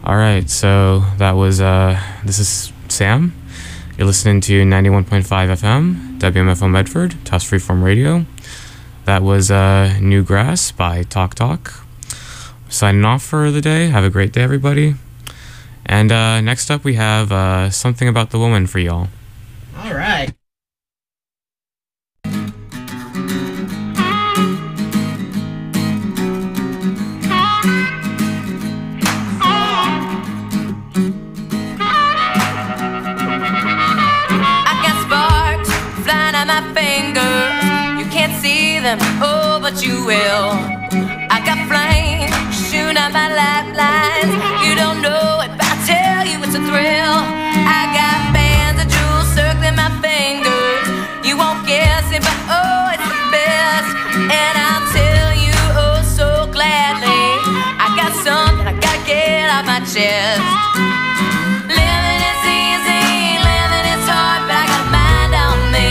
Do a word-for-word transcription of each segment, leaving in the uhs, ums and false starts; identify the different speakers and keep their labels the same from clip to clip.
Speaker 1: All right, so that was, uh, this is Sam. You're listening to ninety-one point five F M, W M F O Medford, Tufts Freeform Radio. That was uh, New Grass by Talk Talk. Signing off for the day. Have a great day, everybody. And uh, next up, we have uh, Something About the Woman for y'all.
Speaker 2: All right.
Speaker 3: Oh, but you will. I got flames shooting out my lifelines. You don't know it, but I tell you it's a thrill. I got bands of jewels circling my fingers. You won't guess it, but oh, it's the best. And I'll tell you oh so gladly, I got something I gotta get off my chest. Living is easy, living is hard, but I got a mind on me.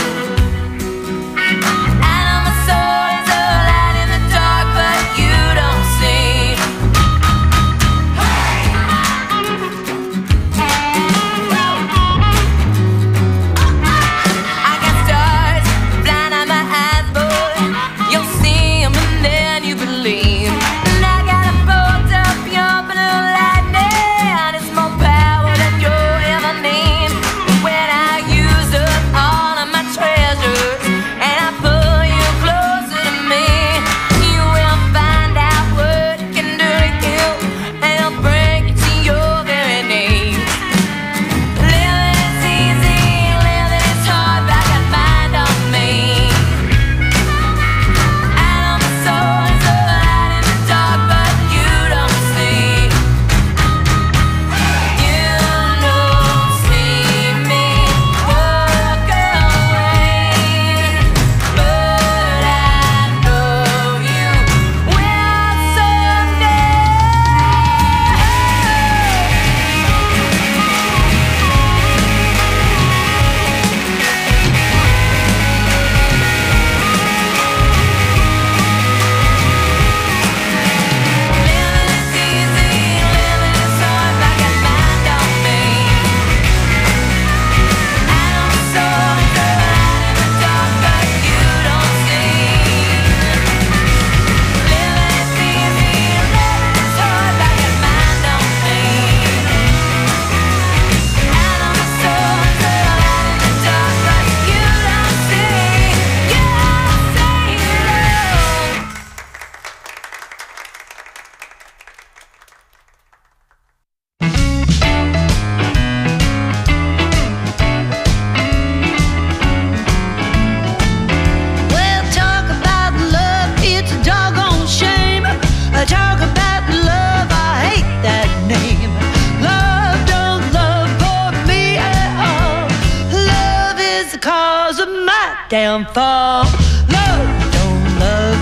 Speaker 4: Downfall. Love don't love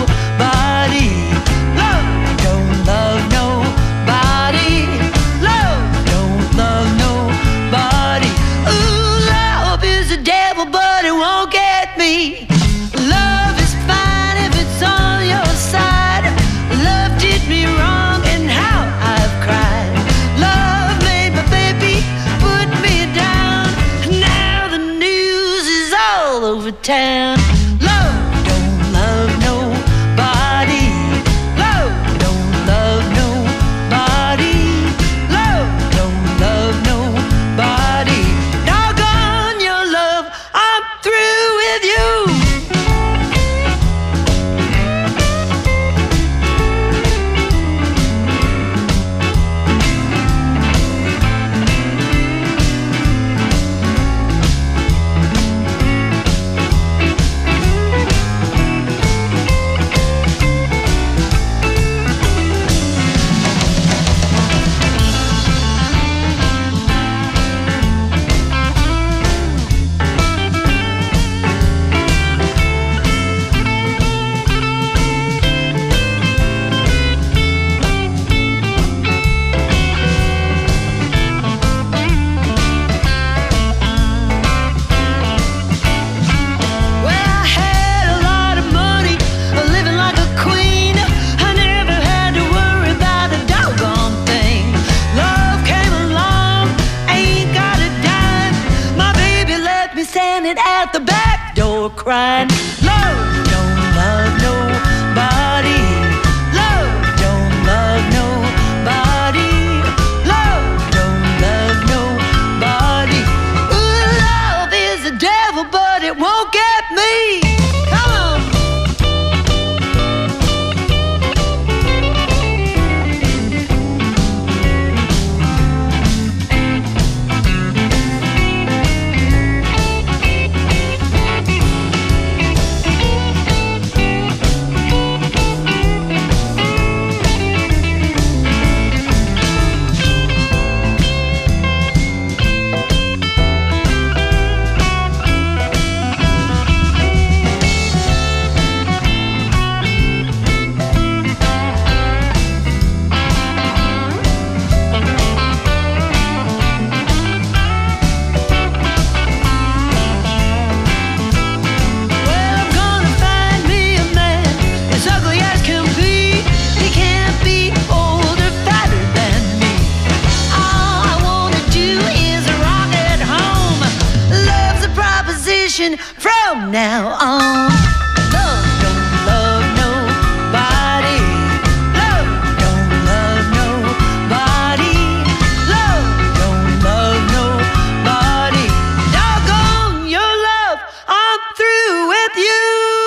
Speaker 4: nobody. Love don't love nobody. Love don't love nobody. Ooh, love is the devil, but it won't get me. Love is fine if it's on your side. Love did me wrong and how I've cried. Love made my baby put me down. Now the news is all over town. Love don't love nobody. Love don't love nobody. Love don't love nobody. Doggone your love, I'm through with you. right. Love don't love nobody. Love don't love nobody. Love don't love nobody. Ooh, love is the devil, but it won't get me. Come on. From now on, love don't love nobody. Love don't love nobody. Love don't love nobody. Doggone your love, I'm through with you.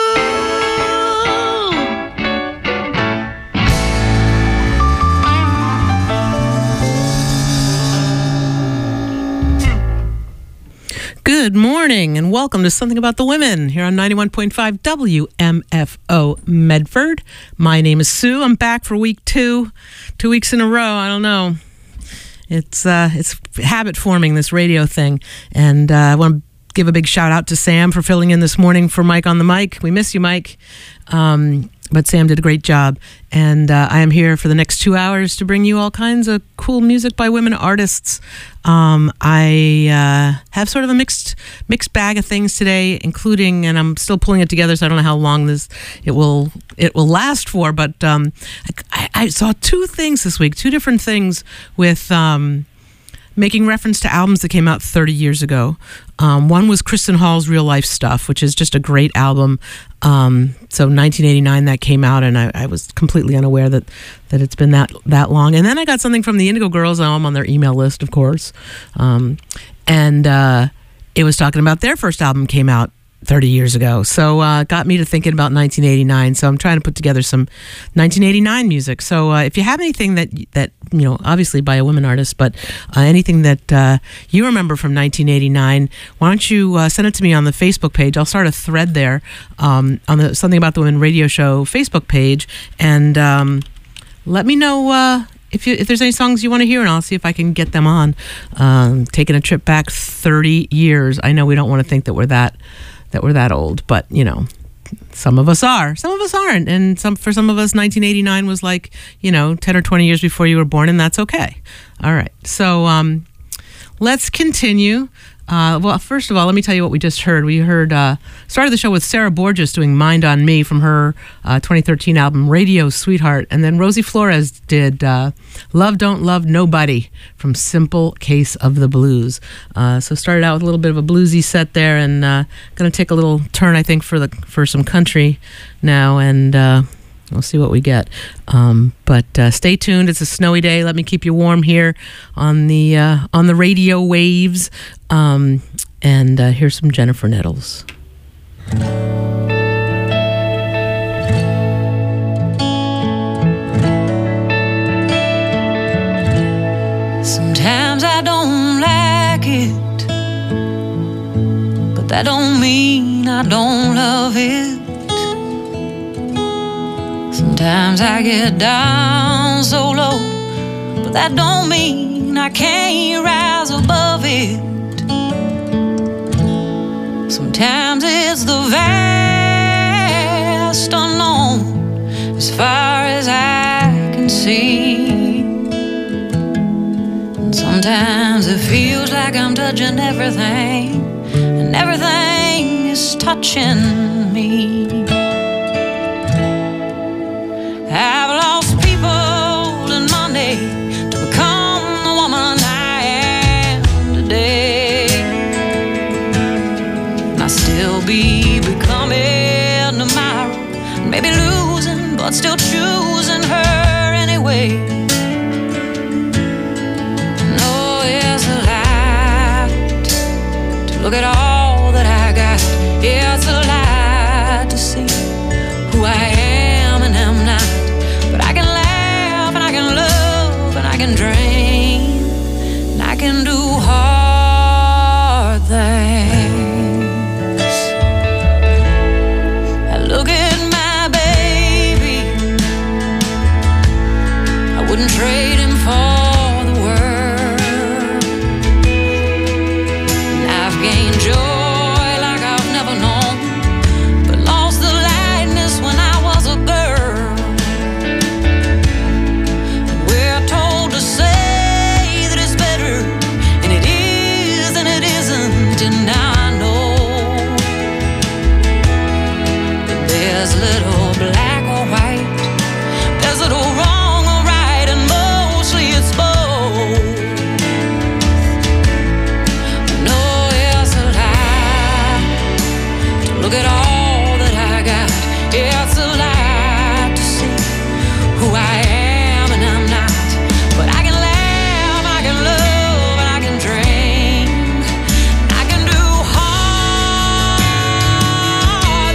Speaker 2: Good morning and welcome to Something About the Women here on ninety-one point five W M F O Medford. My name is Sue. I'm back for week two, two weeks in a row. I don't know. It's uh, it's habit forming, this radio thing. And uh, I want to give a big shout out to Sam for filling in this morning for Mike on the mic. We miss you, Mike. Um, but Sam did a great job. And uh, I am here for the next two hours to bring you all kinds of cool music by women artists. Um, I uh, have sort of a mixed mixed bag of things today, including, and I'm still pulling it together, so I don't know how long this it will it will last for. But um, I, I saw two things this week, two different things with um, making reference to albums that came out thirty years ago. Um, one was Kristen Hall's Real Life Stuff, which is just a great album. Um, so nineteen eighty-nine that came out, and I, I was completely unaware that, that it's been that that long. And then I got something from the Indigo Girls. I'm on their email list, of course. Um, and uh, it was talking about their first album came out thirty years ago. So uh, it got me to thinking about nineteen eighty-nine. So I'm trying to put together some nineteen eighty-nine music. So uh, if you have anything that, that you know, obviously by a women artist, but uh, anything that uh, you remember from nineteen eighty-nine, why don't you uh, send it to me on the Facebook page. I'll start a thread there um, on the Something About the Women radio show Facebook page. And um, let me know uh, if you if there's any songs you want to hear, and I'll see if I can get them on. Um, taking a trip back thirty years. I know we don't want to think that we're that that we're that old, but you know, some of us are, some of us aren't, and some for some of us nineteen eighty-nine was like, you know, ten or twenty years before you were born, and that's okay. All right, so um let's continue. Uh, well, first of all, let me tell you what we just heard. We heard, uh, started the show with Sarah Borges doing Mind on Me from her uh, twenty thirteen album Radio Sweetheart. And then Rosie Flores did uh, Love Don't Love Nobody from Simple Case of the Blues. Uh, so started out with a little bit of a bluesy set there, and uh, going to take a little turn, I think, for the for some country now, and uh, we'll see what we get. Um, but uh, stay tuned. It's a snowy day. Let me keep you warm here on the uh, on the radio waves. Um, and uh, here's some Jennifer Nettles.
Speaker 5: Sometimes I don't like it, but that don't mean I don't love it. Sometimes I get down so low, but that don't mean I can't rise above it. Sometimes it's the vast unknown, as far as I can see. And sometimes it feels like I'm touching everything, and everything is touching me. I've lost people in Monday to become the woman I am today. And I still be becoming but still choosing her anyway. No, it's a lie to look at all that I got. It's a lie to see who I am and am not. But I can laugh and I can love and I can dream and I can do hard things. I look at my baby, I wouldn't trade him for the world. And I've gained joy like I've never known, but lost the lightness when I was a girl. And we're told to say that it's better, and it is and it isn't, and now I know that there's little black or white, there's little wrong or right, and mostly it's both. No, it's a lie to look at all that I got. It's a lie to see who I am and I'm not. But I can laugh, I can love, and I can dream. I can do hard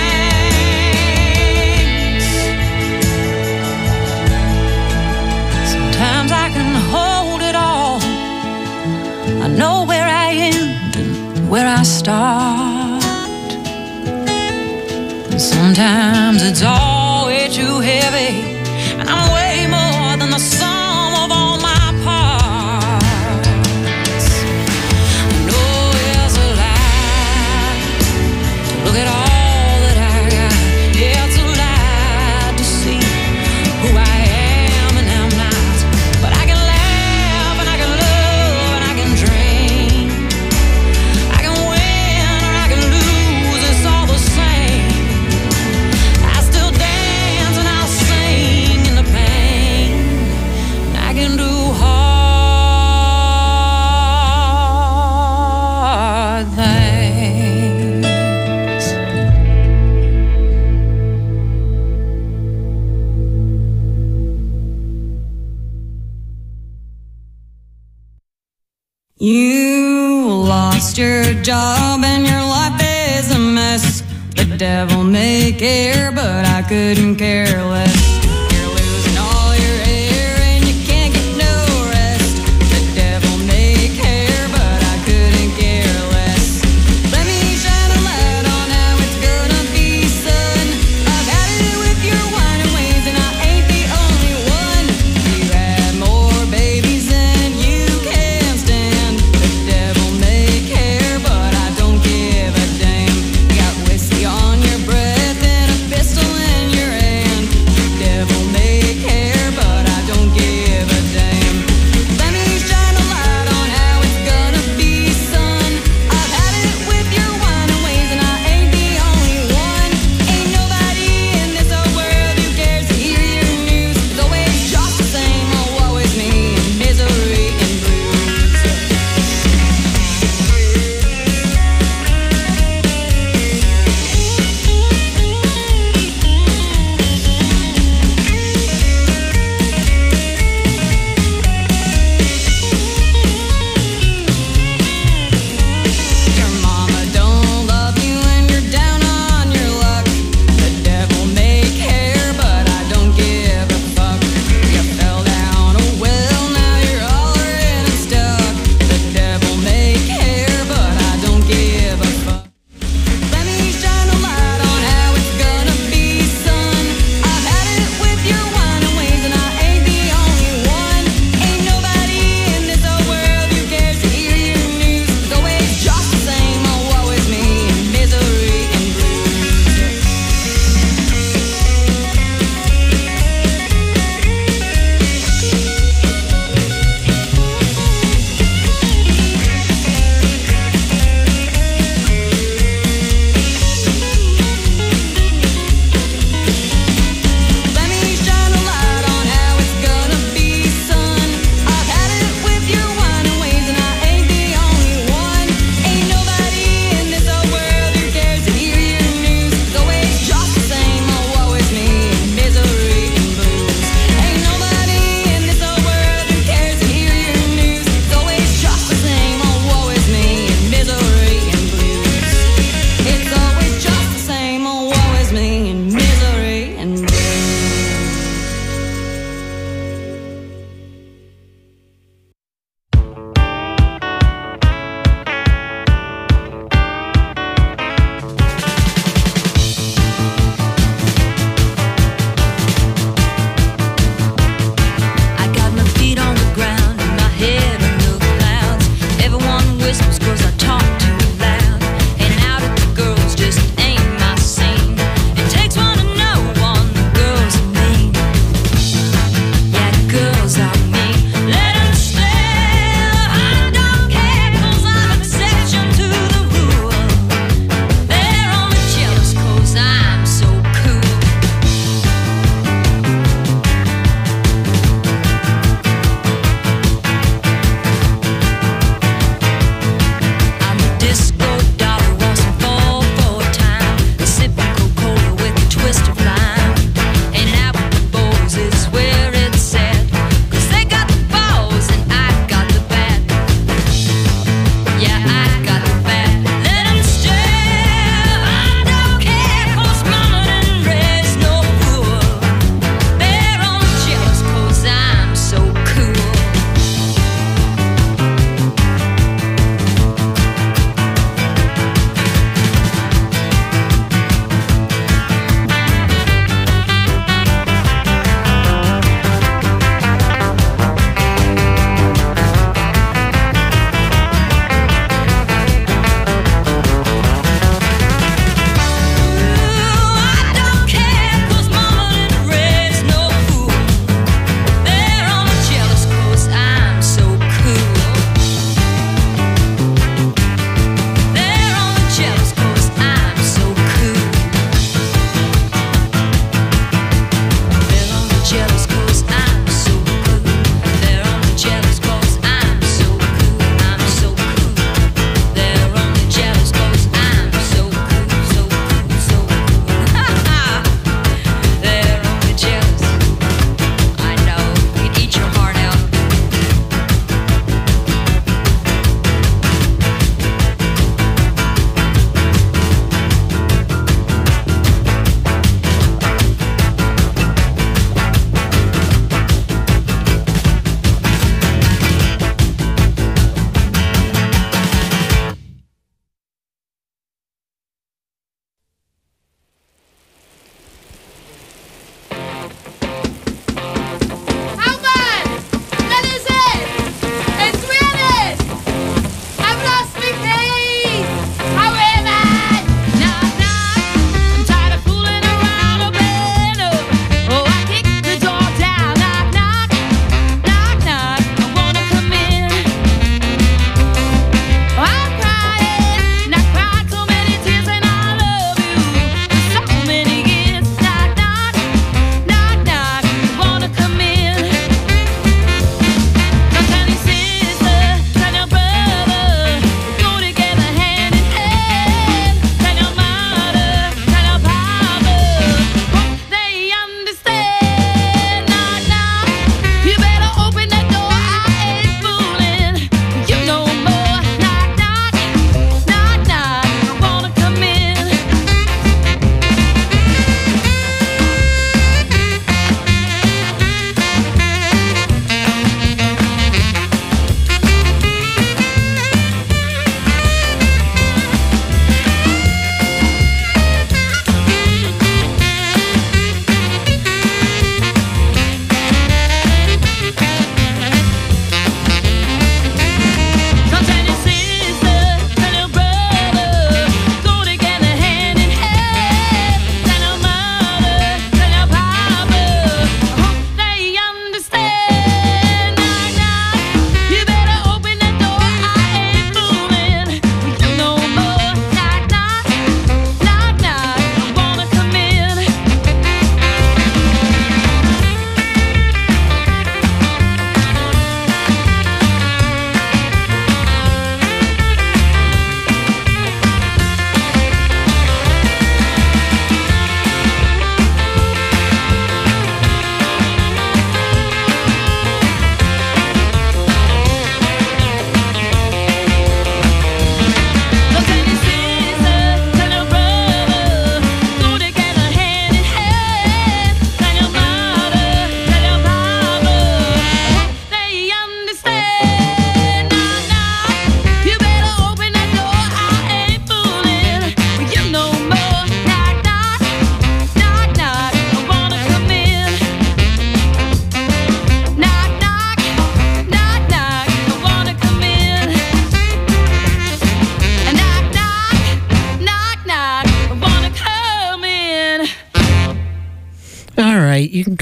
Speaker 5: things. Sometimes I can hold it all. I know where I end and where I start. And sometimes it's all way too heavy, and I'm way more than the sum of all my parts. I know it's a lie to look at all that I got. Yeah, it's a lie to see who I am and am not. But I can laugh and I can love and I can dream. I can win or I can lose, it's all the same. I still dance and I'll sing in the pain, and I can do hard things.
Speaker 6: You lost your job and your life is a mess. The devil may care, but I couldn't care less. You're losing all your hair and you can't get no rest. The devil may care, but I couldn't care less. Let me shine a light on how it's gonna be, son. I've had it with your whining ways and I ain't the only one. You had more babies than you can stand. The devil may care, but I don't give a damn. You got whiskey on your breath and a pistol in your hand. The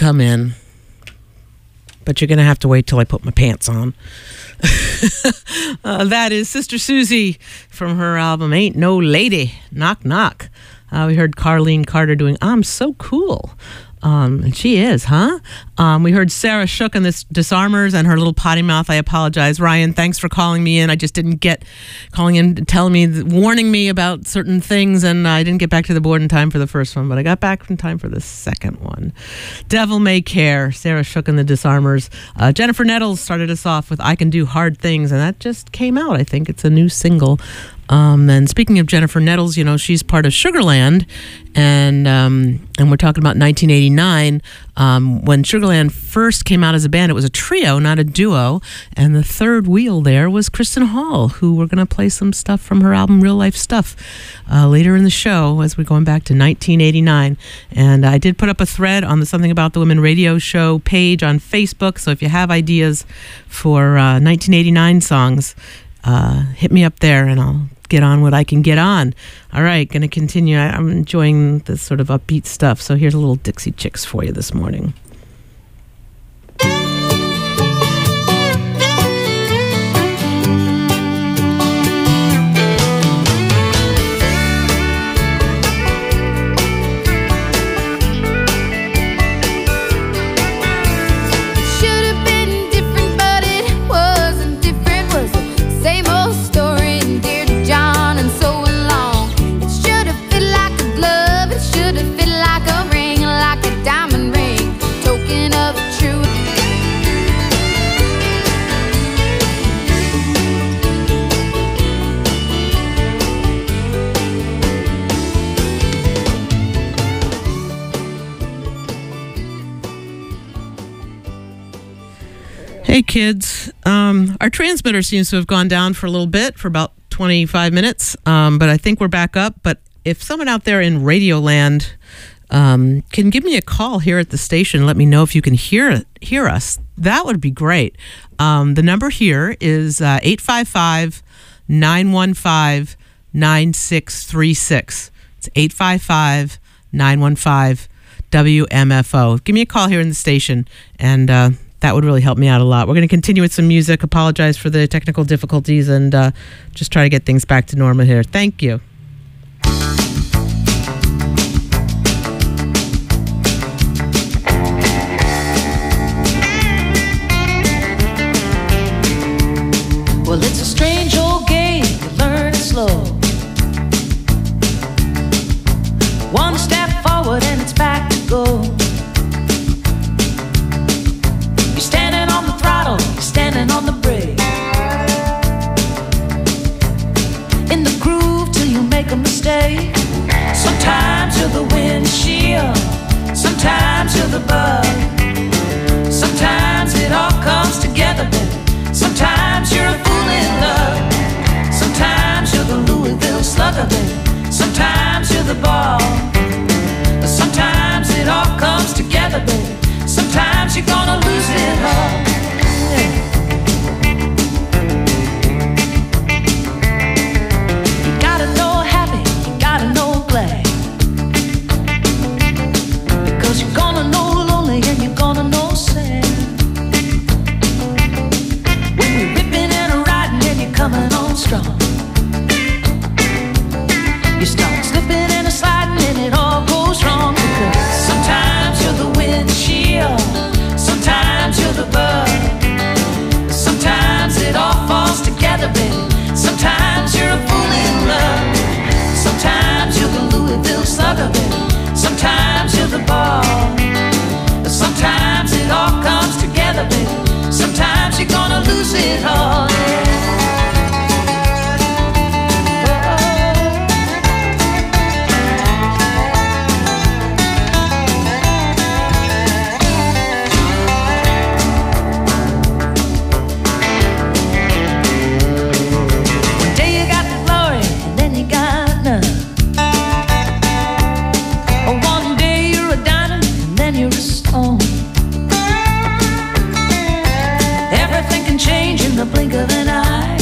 Speaker 2: come in. But you're going to have to wait till I put my pants on. uh, that is Sister Susie from her album Ain't No Lady, Knock Knock. Uh, we heard Carlene Carter doing I'm So Cool. Um, and she is, huh? Um, we heard Sarah Shook and the Disarmers and her little potty mouth. I apologize. Ryan, thanks for calling me in. I just didn't get calling in, telling me, warning me about certain things, and I didn't get back to the board in time for the first one, but I got back in time for the second one. Devil May Care, Sarah Shook and the Disarmers. Uh, Jennifer Nettles started us off with I Can Do Hard Things, and that just came out. I think it's a new single. Um, and speaking of Jennifer Nettles, you know, she's part of Sugarland, and um, and we're talking about nineteen eighty-nine. Um, when Sugarland first came out as a band, it was a trio, not a duo, and the third wheel there was Kristen Hall, who we're going to play some stuff from her album Real Life Stuff uh, later in the show as we're going back to nineteen eighty-nine. And I did put up a thread on the Something About the Women radio show page on Facebook, so if you have ideas for uh, nineteen eighty-nine songs, uh, hit me up there and I'll get on what I can get on. All right, going to continue. I, I'm enjoying this sort of upbeat stuff. So here's a little Dixie Chicks for you this morning. Hey kids, um, our transmitter seems to have gone down for a little bit, for about twenty-five minutes, um, but I think we're back up. But if someone out there in Radioland um, can give me a call here at the station, let me know if you can hear hear us, that would be great. Um, the number here is uh, eight five five, nine one five, nine six three six. It's eight five five, nine one five, W M F O. Give me a call here in the station, and uh, that would really help me out a lot. We're going to continue with some music, apologize for the technical difficulties, and uh, just try to get things back to normal here. Thank you.
Speaker 4: Well, it's a strange old game, you learn it slow. One step forward and it's back to go. You're standing on the throttle, you're standing on the brake. In the groove till you make a mistake. Sometimes you're the windshield, sometimes you're the bug. Sometimes it all comes together, baby. Sometimes you're a fool in love. Sometimes you're the Louisville slugger, baby. Sometimes you're the ball. Sometimes it all comes together, baby. Sometimes you're gonna lose it all. Yeah. You gotta know happy, you gotta know glad. Because you're gonna know lonely and you're gonna know sad. When you're ripping and riding and you're coming on strong. You start slipping and sliding and it all goes wrong. Because sometimes you're the windshield, sometimes you're the bug. Sometimes it all falls together, baby. Sometimes you're a fool in love. Sometimes you're the Louisville slugger, baby. Sometimes you're the ball. Sometimes it all comes together, baby. Sometimes you're gonna lose it all. Yeah. The blink of an eye.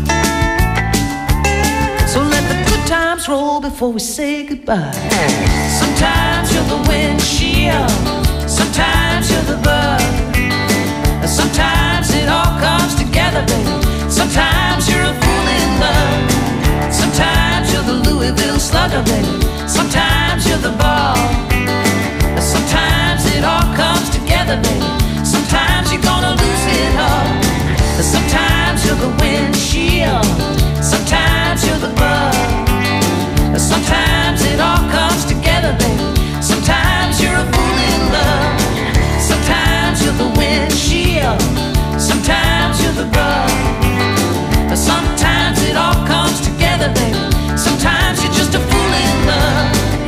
Speaker 4: So let the good times roll before we say goodbye. Sometimes you're the windshield, Sometimes you're the bug. Sometimes it all comes together, baby. Sometimes you're a fool in love. Sometimes you're the Louisville Slugger, baby. Sometimes you're the ball. Sometimes it all comes together, baby. Sometimes you're gonna lose it all. Sometimes you're the windshield. Sometimes you're the bug. Sometimes it all comes together, baby. Sometimes you're a fool in love. Sometimes you're the windshield. Sometimes you're the bug. Sometimes it all comes together, baby. Sometimes you're just a fool in love.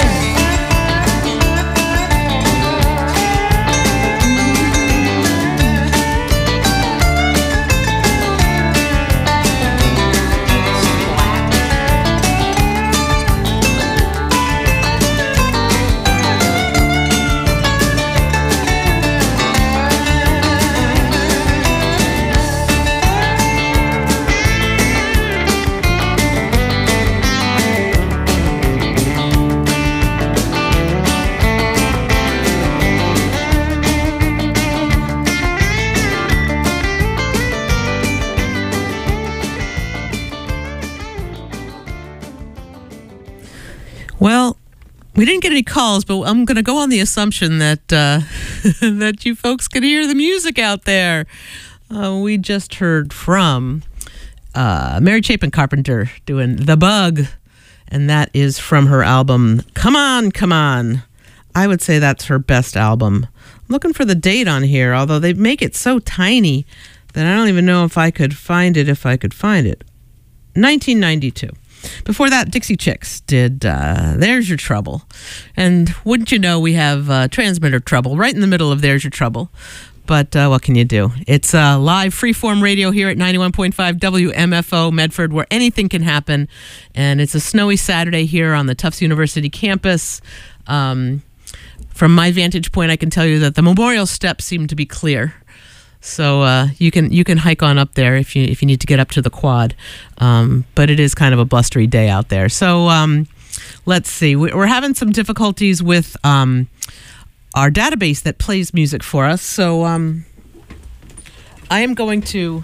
Speaker 2: Well, we didn't get any calls, but I'm going to go on the assumption that uh, that you folks can hear the music out there. Uh, we just heard from uh, Mary Chapin Carpenter doing The Bug, and that is from her album Come On, Come On. I would say that's her best album. I'm looking for the date on here, although they make it so tiny that I don't even know if I could find it if I could find it. nineteen ninety-two. Before that, Dixie Chicks did uh, There's Your Trouble. And wouldn't you know, we have uh, transmitter trouble right in the middle of There's Your Trouble. But uh, what can you do? It's uh, live freeform radio here at ninety-one point five W M F O Medford, where anything can happen. And it's a snowy Saturday here on the Tufts University campus. Um, from my vantage point, I can tell you that the memorial steps seem to be clear. So uh, you can you can hike on up there if you if you need to get up to the quad, um, but it is kind of a blustery day out there. So um, let's see, we're having some difficulties with um, our database that plays music for us. So um, I am going to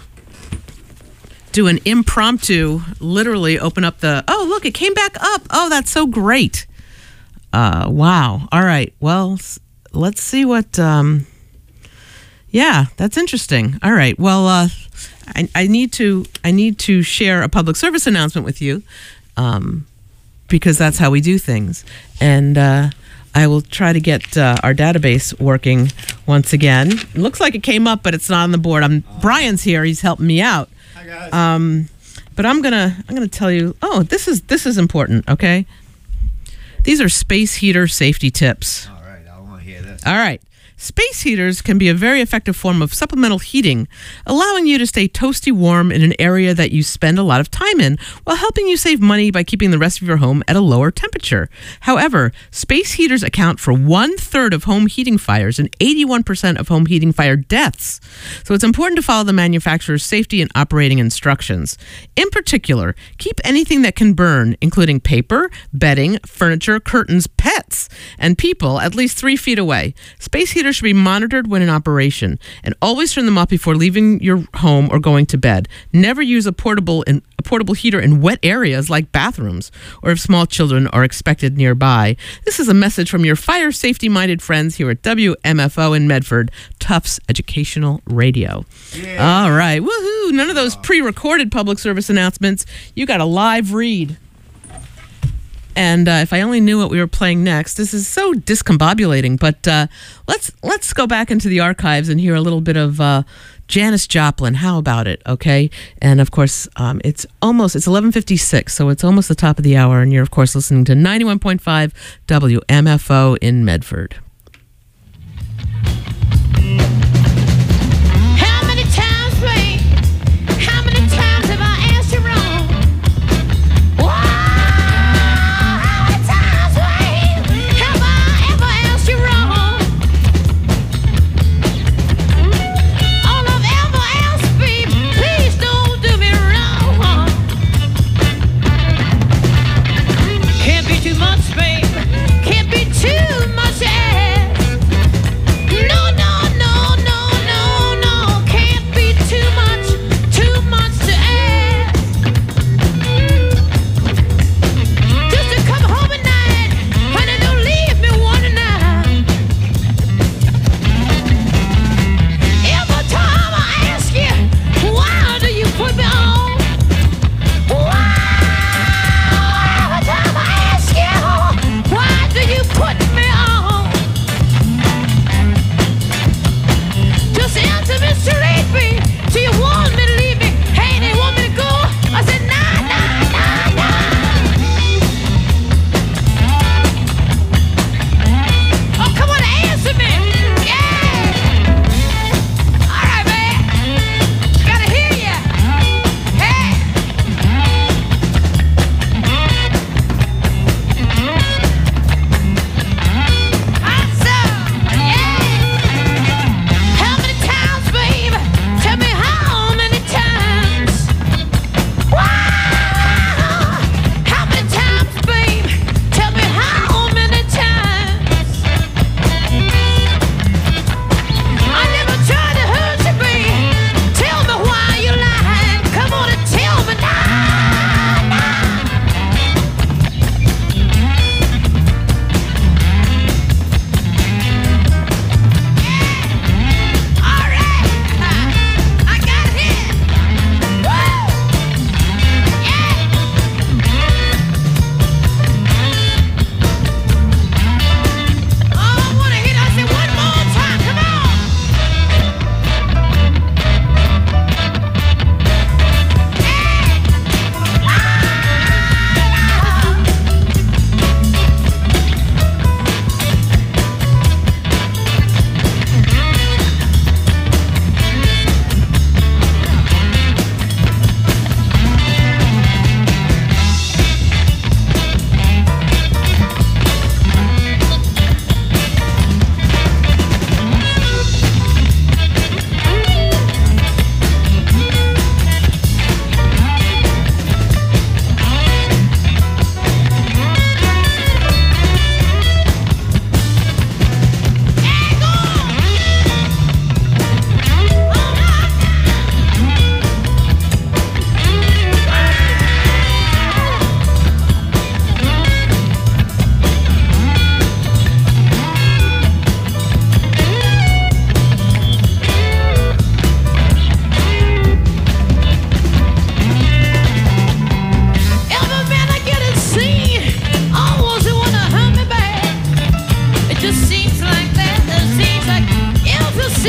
Speaker 2: do an impromptu, literally open up the. Oh, look, it came back up. Oh, that's so great. Uh, wow. All right. Well, let's see what. Um, Yeah, that's interesting. All right. Well, uh, I, I need to I need to share a public service announcement with you, um, because that's how we do things. And uh, I will try to get uh, our database working once again. It looks like it came up, but it's not on the board. I'm Brian's here. He's helping me out.
Speaker 7: Hi guys.
Speaker 2: Um, but I'm gonna I'm gonna tell you. Oh, this is this is important. Okay. These are space heater safety tips.
Speaker 7: All right, I want to hear this.
Speaker 2: All right. Space heaters can be a very effective form of supplemental heating, allowing you to stay toasty warm in an area that you spend a lot of time in, while helping you save money by keeping the rest of your home at a lower temperature. However, space heaters account for one-third of home heating fires and eighty-one percent of home heating fire deaths. So it's important to follow the manufacturer's safety and operating instructions. In particular, keep anything that can burn, including paper, bedding, furniture, curtains, pets, and people at least three feet away. Space heaters should be monitored when in operation, and always turn them off before leaving your home or going to bed. Never use a portable in, a portable heater in wet areas like bathrooms, or if small children are expected nearby. This is a message from your fire safety-minded friends here at W M F O in Medford, Tufts Educational Radio. Yeah. All right, woohoo! None of those pre-recorded public service announcements. You got a live read. And uh, if I only knew what we were playing next, this is so discombobulating. But uh, let's let's go back into the archives and hear a little bit of uh, Janis Joplin. How about it? Okay, and of course, um, it's almost it's eleven fifty-six, so it's almost the top of the hour, and you're of course listening to ninety-one point five W M F O in Medford.
Speaker 8: How many times, babe? How many times have I asked you wrong? Why? Too much, babe. Can't be too much, yeah. seems like